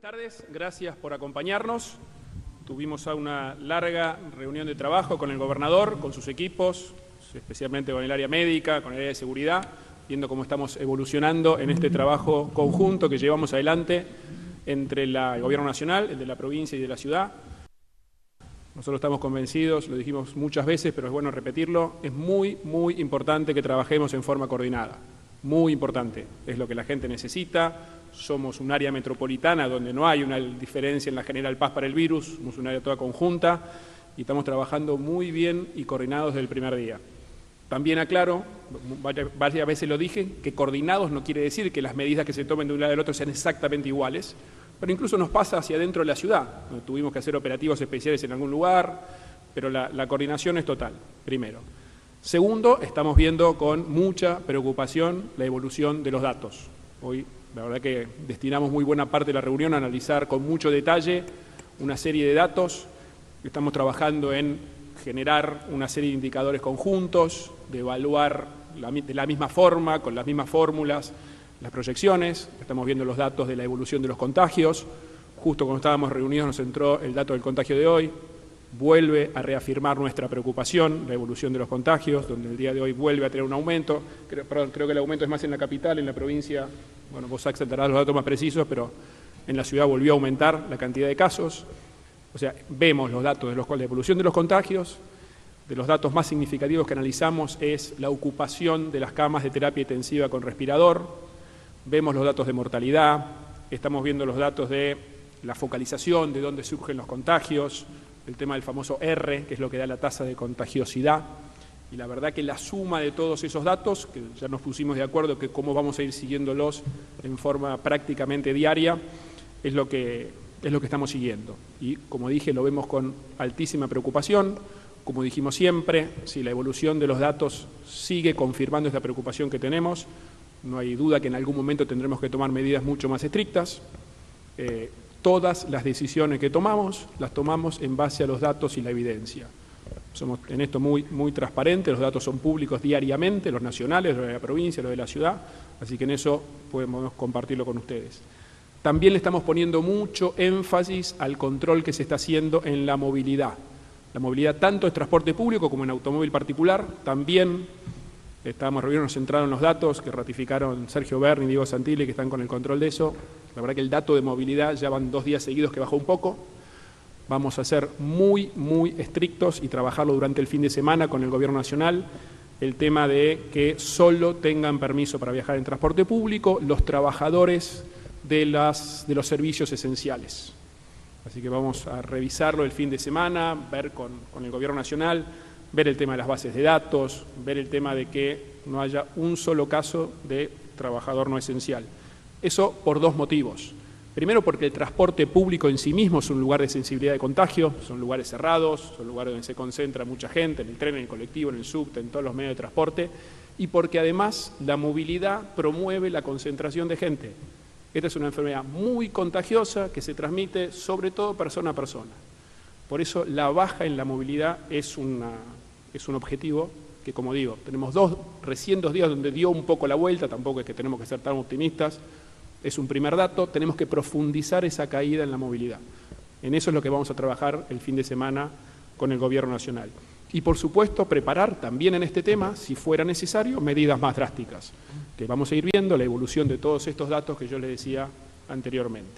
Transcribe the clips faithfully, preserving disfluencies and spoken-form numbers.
tardes, gracias por acompañarnos. Tuvimos una larga reunión de trabajo con el gobernador, con sus equipos, especialmente con el área médica, con el área de seguridad, viendo cómo estamos evolucionando en este trabajo conjunto que llevamos adelante entre la, el Gobierno Nacional, el de la provincia y de la ciudad. Nosotros estamos convencidos, lo dijimos muchas veces, pero es bueno repetirlo, es muy, muy importante que trabajemos en forma coordinada. Muy importante, es lo que la gente necesita. Somos un área metropolitana donde no hay una diferencia en la General Paz para el virus, somos un área toda conjunta y estamos trabajando muy bien y coordinados desde el primer día. También aclaro, varias, varias veces lo dije, que coordinados no quiere decir que las medidas que se tomen de un lado del otro sean exactamente iguales, pero incluso nos pasa hacia adentro de la ciudad, donde tuvimos que hacer operativos especiales en algún lugar, pero la, la coordinación es total, primero. Segundo, estamos viendo con mucha preocupación la evolución de los datos. Hoy, la verdad que destinamos muy buena parte de la reunión a analizar con mucho detalle una serie de datos. Estamos trabajando en generar una serie de indicadores conjuntos, de evaluar la, de la misma forma, con las mismas fórmulas, las proyecciones. Estamos viendo los datos de la evolución de los contagios. Justo cuando estábamos reunidos nos entró el dato del contagio de hoy. Vuelve a reafirmar nuestra preocupación, la evolución de los contagios, donde el día de hoy vuelve a tener un aumento. Creo, perdón, creo que el aumento es más en la capital, en la provincia, bueno, vos aceptarás los datos más precisos, pero en la ciudad volvió a aumentar la cantidad de casos. O sea, vemos los datos de, los, de la evolución de los contagios. De los datos más significativos que analizamos es la ocupación de las camas de terapia intensiva con respirador. Vemos los datos de mortalidad, estamos viendo los datos de la focalización, de dónde surgen los contagios, el tema del famoso R, que es lo que da la tasa de contagiosidad. Y la verdad que la suma de todos esos datos, que ya nos pusimos de acuerdo que cómo vamos a ir siguiéndolos en forma prácticamente diaria, es lo que, es lo que estamos siguiendo. Y como dije, lo vemos con altísima preocupación. Como dijimos siempre, si la evolución de los datos sigue confirmando esta preocupación que tenemos, no hay duda que en algún momento tendremos que tomar medidas mucho más estrictas. Eh, Todas las decisiones que tomamos, las tomamos en base a los datos y la evidencia. Somos en esto muy, muy transparentes, los datos son públicos diariamente, los nacionales, los de la provincia, los de la ciudad, así que en eso podemos compartirlo con ustedes. También le estamos poniendo mucho énfasis al control que se está haciendo en la movilidad. La movilidad tanto en transporte público como en automóvil particular, también estábamos reunidos, nos centraron los datos que ratificaron Sergio Berni y Diego Santilli, que están con el control de eso. La verdad que el dato de movilidad ya van dos días seguidos que bajó un poco. Vamos a ser muy, muy estrictos y trabajarlo durante el fin de semana con el Gobierno Nacional, el tema de que solo tengan permiso para viajar en transporte público los trabajadores de, las, de los servicios esenciales. Así que vamos a revisarlo el fin de semana, ver con, con el Gobierno Nacional, ver el tema de las bases de datos, ver el tema de que no haya un solo caso de trabajador no esencial. Eso por dos motivos. Primero, porque el transporte público en sí mismo es un lugar de sensibilidad de contagio, son lugares cerrados, son lugares donde se concentra mucha gente, en el tren, en el colectivo, en el subte, en todos los medios de transporte, y porque además la movilidad promueve la concentración de gente. Esta es una enfermedad muy contagiosa que se transmite sobre todo persona a persona. Por eso la baja en la movilidad es, una, es un objetivo que, como digo, tenemos dos, recién dos días donde dio un poco la vuelta, tampoco es que tenemos que ser tan optimistas, es un primer dato, tenemos que profundizar esa caída en la movilidad. En eso es lo que vamos a trabajar el fin de semana con el Gobierno Nacional. Y por supuesto preparar también en este tema, si fuera necesario, medidas más drásticas, que vamos a ir viendo la evolución de todos estos datos que yo les decía anteriormente.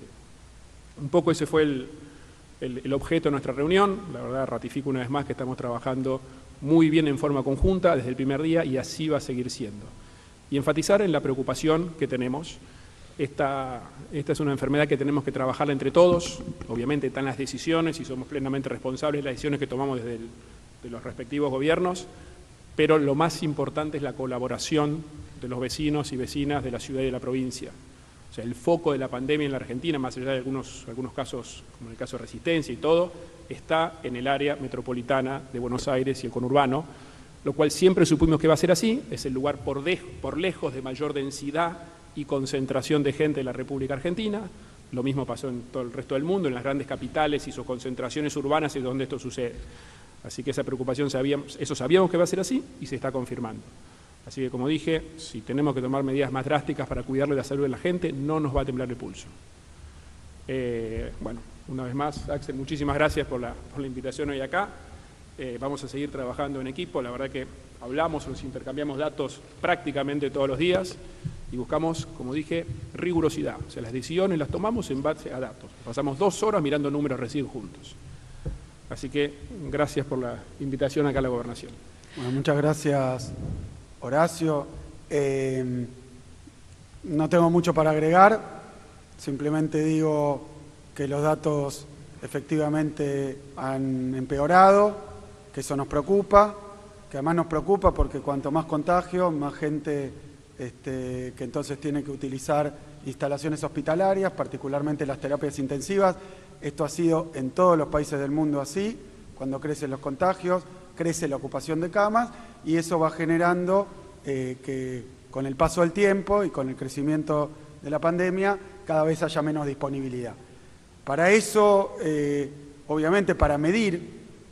Un poco ese fue el, el, el objeto de nuestra reunión. La verdad ratifico una vez más que estamos trabajando muy bien en forma conjunta desde el primer día y así va a seguir siendo. Y enfatizar en la preocupación que tenemos. Esta, esta es una enfermedad que tenemos que trabajar entre todos, obviamente están las decisiones y somos plenamente responsables de las decisiones que tomamos desde el, de los respectivos gobiernos, pero lo más importante es la colaboración de los vecinos y vecinas de la ciudad y de la provincia. O sea, el foco de la pandemia en la Argentina, más allá de algunos, algunos casos, como en el caso de Resistencia y todo, está en el área metropolitana de Buenos Aires y el conurbano, lo cual siempre supimos que va a ser así, es el lugar por, de, por lejos de mayor densidad y concentración de gente de la República Argentina. Lo mismo pasó en todo el resto del mundo, en las grandes capitales y sus concentraciones urbanas es donde esto sucede. Así que esa preocupación, sabíamos, eso sabíamos que va a ser así y se está confirmando. Así que, como dije, si tenemos que tomar medidas más drásticas para cuidarle la salud de la gente, no nos va a temblar el pulso. Eh, bueno, una vez más, Axel, muchísimas gracias por la, por la invitación hoy acá. Eh, vamos a seguir trabajando en equipo. La verdad que hablamos, nos intercambiamos datos prácticamente todos los días y buscamos, como dije, rigurosidad. O sea, las decisiones las tomamos en base a datos. Pasamos dos horas mirando números recién juntos. Así que gracias por la invitación acá a la Gobernación. Bueno, muchas gracias, Horacio. Eh, no tengo mucho para agregar, simplemente digo que los datos efectivamente han empeorado, que eso nos preocupa, que además nos preocupa porque cuanto más contagio, más gente este, que entonces tiene que utilizar instalaciones hospitalarias, particularmente las terapias intensivas. Esto ha sido en todos los países del mundo así, cuando crecen los contagios, crece la ocupación de camas y eso va generando eh, que con el paso del tiempo y con el crecimiento de la pandemia cada vez haya menos disponibilidad. Para eso, eh, obviamente para medir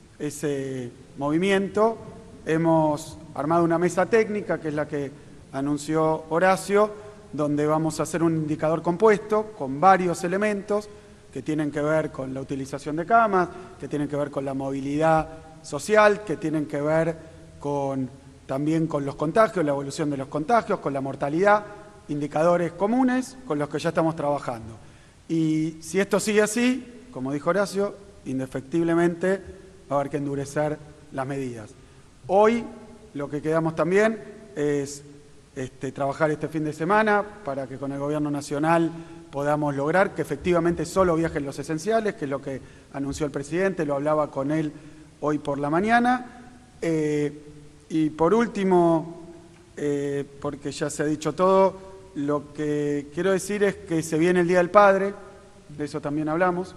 ese movimiento, hemos armado una mesa técnica que es la que anunció Horacio, donde vamos a hacer un indicador compuesto con varios elementos que tienen que ver con la utilización de camas, que tienen que ver con la movilidad social, que tienen que ver con, también con los contagios, la evolución de los contagios, con la mortalidad, indicadores comunes con los que ya estamos trabajando. Y si esto sigue así, como dijo Horacio, indefectiblemente va a haber que endurecer las medidas. Hoy lo que quedamos también es este, trabajar este fin de semana para que con el Gobierno Nacional podamos lograr que efectivamente solo viajen los esenciales, que es lo que anunció el presidente, lo hablaba con él hoy por la mañana. Eh, y por último, eh, porque ya se ha dicho todo, lo que quiero decir es que se viene el Día del Padre, de eso también hablamos,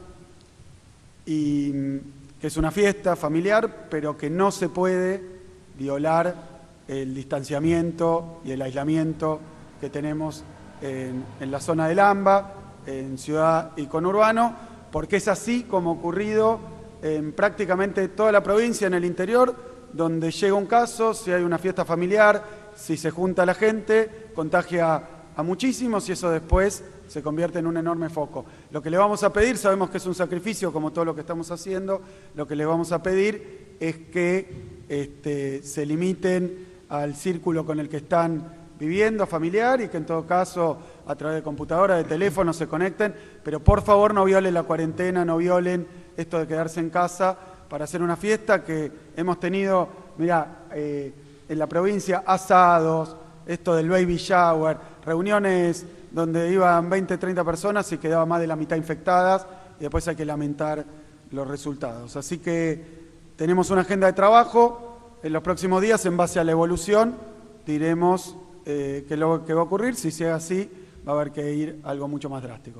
y que es una fiesta familiar, pero que no se puede violar el distanciamiento y el aislamiento que tenemos en, en la zona del AMBA, en ciudad y conurbano, porque es así como ha ocurrido en prácticamente toda la provincia, en el interior, donde llega un caso, si hay una fiesta familiar, si se junta la gente, contagia a muchísimos y eso después se convierte en un enorme foco. Lo que le vamos a pedir, sabemos que es un sacrificio como todo lo que estamos haciendo, lo que le vamos a pedir es que este, se limiten al círculo con el que están viviendo, familiar, y que en todo caso a través de computadora, de teléfono se conecten, pero por favor no violen la cuarentena, no violen esto de quedarse en casa para hacer una fiesta que hemos tenido, mira, eh, en la provincia asados, esto del baby shower, reuniones donde iban veinte, treinta personas y quedaba más de la mitad infectadas y después hay que lamentar los resultados. Así que tenemos una agenda de trabajo, en los próximos días en base a la evolución diremos eh, qué es lo que va a ocurrir, si sea así va a haber que ir a algo mucho más drástico.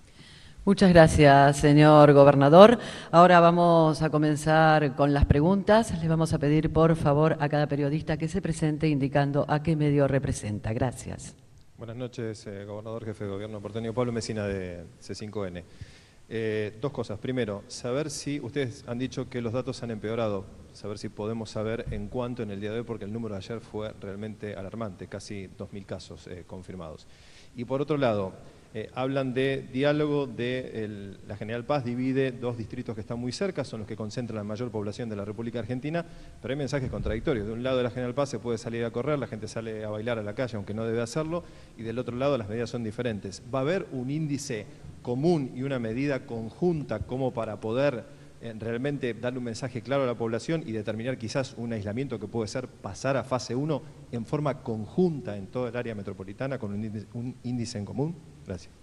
Muchas gracias, señor gobernador. Ahora vamos a comenzar con las preguntas. Les vamos a pedir, por favor, a cada periodista que se presente indicando a qué medio representa. Gracias. Buenas noches, eh, gobernador, jefe de gobierno porteño. Pablo Messina, de C cinco N. Eh, dos cosas. Primero, saber si, ustedes han dicho que los datos han empeorado, saber si podemos saber en cuánto en el día de hoy, porque el número de ayer fue realmente alarmante, casi dos mil casos eh, confirmados. Y por otro lado, Eh, hablan de diálogo, de el, la General Paz divide dos distritos que están muy cerca, son los que concentran la mayor población de la República Argentina, pero hay mensajes contradictorios. De un lado de la General Paz se puede salir a correr, la gente sale a bailar a la calle, aunque no debe hacerlo, y del otro lado las medidas son diferentes. ¿Va a haber un índice común y una medida conjunta como para poder eh, realmente darle un mensaje claro a la población y determinar quizás un aislamiento que puede ser pasar a fase uno en forma conjunta en toda el área metropolitana con un índice, un índice en común? Gracias.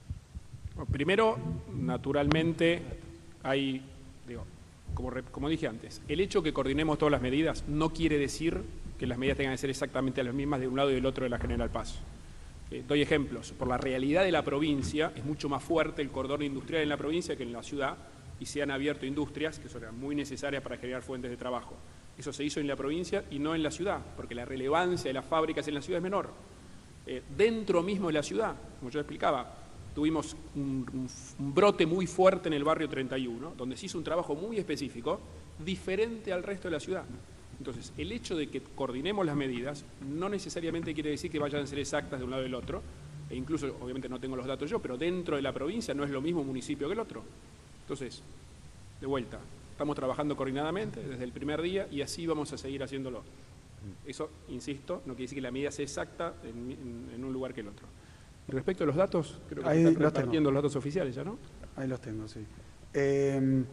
Primero, naturalmente, hay, digo, como, como dije antes, el hecho que coordinemos todas las medidas no quiere decir que las medidas tengan que ser exactamente las mismas de un lado y del otro de la General Paz. Eh, doy ejemplos. Por la realidad de la provincia, es mucho más fuerte el cordón industrial en la provincia que en la ciudad, y se han abierto industrias que son muy necesarias para generar fuentes de trabajo. Eso se hizo en la provincia y no en la ciudad, porque la relevancia de las fábricas en la ciudad es menor. Eh, dentro mismo de la ciudad, como yo explicaba, tuvimos un, un, un brote muy fuerte en el barrio treinta y uno, donde se hizo un trabajo muy específico, diferente al resto de la ciudad. Entonces, el hecho de que coordinemos las medidas no necesariamente quiere decir que vayan a ser exactas de un lado y del otro, e incluso, obviamente no tengo los datos yo, pero dentro de la provincia no es lo mismo un municipio que el otro. Entonces, de vuelta, estamos trabajando coordinadamente desde el primer día y así vamos a seguir haciéndolo. Eso, insisto, no quiere decir que la medida sea exacta en, en, en un lugar que el otro. Y respecto a los datos, creo que Ahí se están los repartiendo tengo. los datos oficiales ya, ¿no? Ahí los tengo, sí. Eh,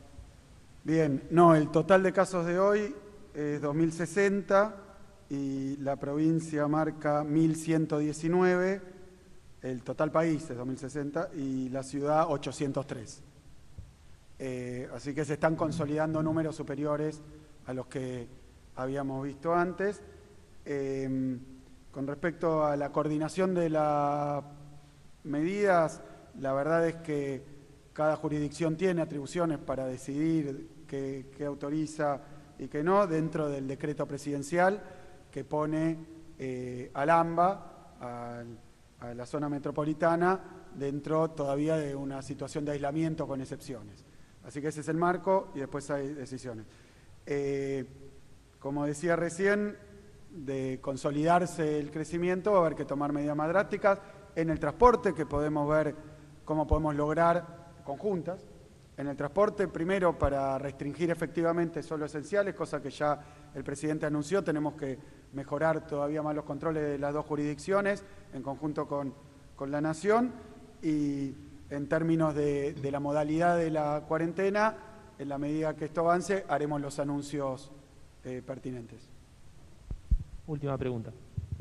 bien, no, el total de casos de hoy es dos mil sesenta y la provincia marca mil ciento diecinueve, el total país es dos mil sesenta y la ciudad ochocientos tres. Eh, así que se están consolidando números superiores a los que habíamos visto antes. Eh, con respecto a la coordinación de las medidas, la verdad es que cada jurisdicción tiene atribuciones para decidir qué, qué autoriza y qué no dentro del decreto presidencial que pone eh, al AMBA, al, a la zona metropolitana, dentro todavía de una situación de aislamiento con excepciones. Así que ese es el marco y después hay decisiones. Eh, como decía recién, de consolidarse el crecimiento va a haber que tomar medidas más drásticas en el transporte, que podemos ver cómo podemos lograr conjuntas. En el transporte, primero, para restringir efectivamente solo esenciales, cosa que ya el presidente anunció, tenemos que mejorar todavía más los controles de las dos jurisdicciones en conjunto con, con la Nación. Y en términos de, de la modalidad de la cuarentena, en la medida que esto avance, haremos los anuncios eh, pertinentes. Última pregunta.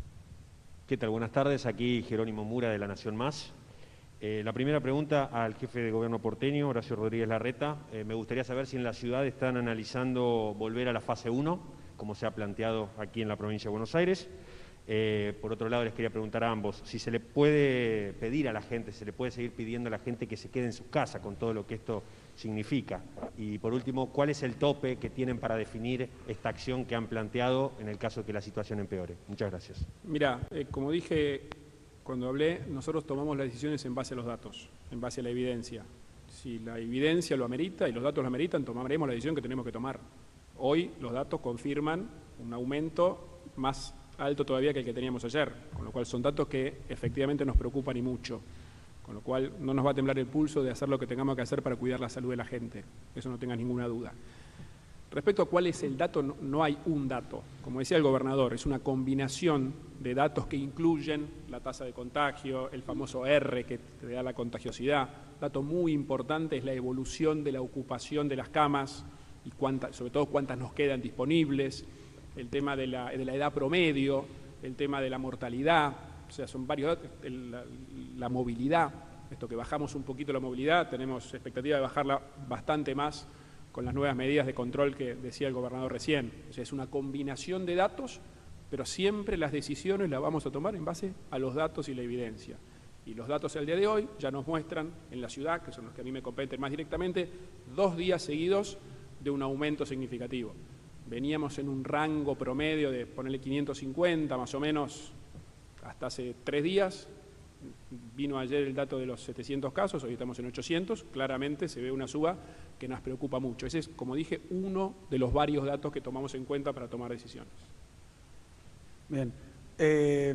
¿Qué tal? Buenas tardes. Aquí Jerónimo Mura de La Nación Más. Eh, la primera pregunta al jefe de gobierno porteño, Horacio Rodríguez Larreta. Eh, me gustaría saber si en la ciudad están analizando volver a la fase uno, como se ha planteado aquí en la provincia de Buenos Aires. Eh, por otro lado, les quería preguntar a ambos si se le puede pedir a la gente, se le puede seguir pidiendo a la gente que se quede en su casa con todo lo que esto significa. Y por último, ¿cuál es el tope que tienen para definir esta acción que han planteado en el caso de que la situación empeore? Muchas gracias. Mira, eh, como dije cuando hablé, nosotros tomamos las decisiones en base a los datos, en base a la evidencia. Si la evidencia lo amerita y los datos lo ameritan, tomaremos la decisión que tenemos que tomar. Hoy los datos confirman un aumento más alto todavía que el que teníamos ayer, con lo cual son datos que efectivamente nos preocupan y mucho, con lo cual no nos va a temblar el pulso de hacer lo que tengamos que hacer para cuidar la salud de la gente, eso no tenga ninguna duda. Respecto a cuál es el dato, no, no hay un dato, como decía el gobernador, es una combinación de datos que incluyen la tasa de contagio, el famoso R que te da la contagiosidad. Dato muy importante es la evolución de la ocupación de las camas y cuánta, sobre todo cuántas nos quedan disponibles, el tema de la, de la edad promedio, el tema de la mortalidad, o sea, son varios datos, el, la, la movilidad, esto que bajamos un poquito la movilidad, tenemos expectativa de bajarla bastante más con las nuevas medidas de control que decía el gobernador recién. O sea, es una combinación de datos, pero siempre las decisiones las vamos a tomar en base a los datos y la evidencia. Y los datos al día de hoy ya nos muestran en la ciudad, que son los que a mí me competen más directamente, dos días seguidos de un aumento significativo. Veníamos en un rango promedio de ponerle quinientos cincuenta más o menos hasta hace tres días. Vino ayer el dato de los setecientos casos, hoy estamos en ochocientos. Claramente se ve una suba que nos preocupa mucho. Ese es, como dije, uno de los varios datos que tomamos en cuenta para tomar decisiones. Bien. Eh,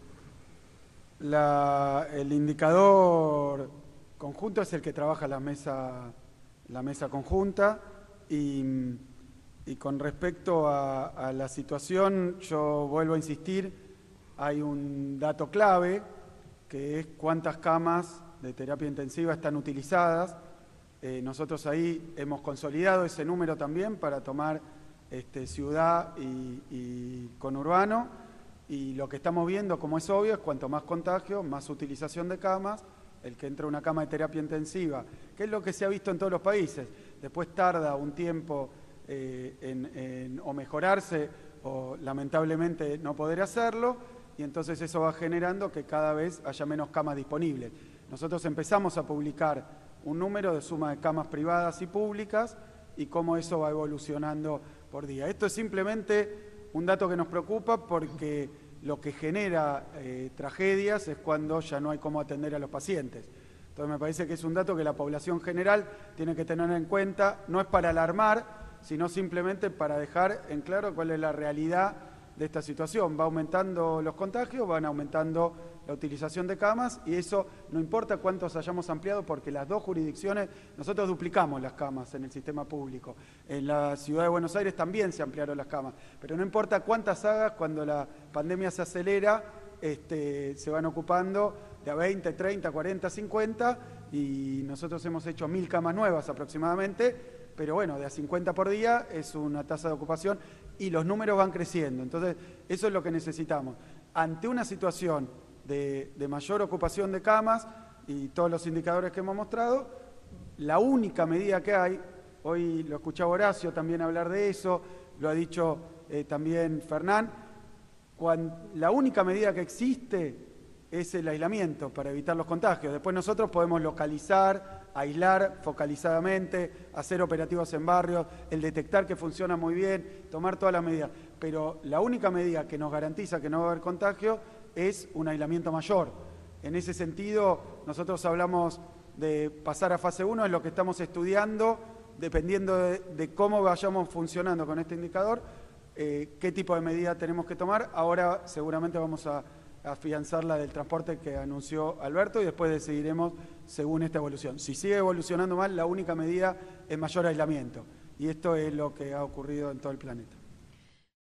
la, el indicador conjunto es el que trabaja la mesa, la mesa conjunta y... Y con respecto a, a la situación, yo vuelvo a insistir, hay un dato clave, que es cuántas camas de terapia intensiva están utilizadas. Eh, nosotros ahí hemos consolidado ese número también para tomar este, ciudad y, y conurbano. Y lo que estamos viendo, como es obvio, es cuanto más contagio, más utilización de camas. El que entra a una cama de terapia intensiva, que es lo que se ha visto en todos los países. Después tarda un tiempo... Eh, en, en, o mejorarse o lamentablemente no poder hacerlo y entonces eso va generando que cada vez haya menos camas disponibles. Nosotros empezamos a publicar un número de suma de camas privadas y públicas y cómo eso va evolucionando por día. Esto es simplemente un dato que nos preocupa porque lo que genera eh, tragedias es cuando ya no hay cómo atender a los pacientes. Entonces me parece que es un dato que la población general tiene que tener en cuenta, no es para alarmar, sino simplemente para dejar en claro cuál es la realidad de esta situación. Va aumentando los contagios, van aumentando la utilización de camas y eso no importa cuántos hayamos ampliado porque las dos jurisdicciones, nosotros duplicamos las camas en el sistema público. En la Ciudad de Buenos Aires también se ampliaron las camas, pero no importa cuántas hagas, cuando la pandemia se acelera, este, se van ocupando de a veinte, treinta, cuarenta, cincuenta y nosotros hemos hecho mil camas nuevas aproximadamente, pero bueno, de a cincuenta por día es una tasa de ocupación y los números van creciendo. Entonces, eso es lo que necesitamos. Ante una situación de, de mayor ocupación de camas y todos los indicadores que hemos mostrado, la única medida que hay, hoy lo escuchaba Horacio también hablar de eso, lo ha dicho eh, también Fernán, cuando, la única medida que existe es el aislamiento para evitar los contagios. Después nosotros podemos localizar, aislar focalizadamente, hacer operativos en barrios, el detectar que funciona muy bien, tomar todas las medidas. Pero la única medida que nos garantiza que no va a haber contagio es un aislamiento mayor. En ese sentido, nosotros hablamos de pasar a fase uno, es lo que estamos estudiando, dependiendo de, de cómo vayamos funcionando con este indicador, eh, qué tipo de medida tenemos que tomar. Ahora seguramente vamos a afianzar la del transporte que anunció Alberto y después decidiremos según esta evolución. Si sigue evolucionando mal, la única medida es mayor aislamiento y esto es lo que ha ocurrido en todo el planeta.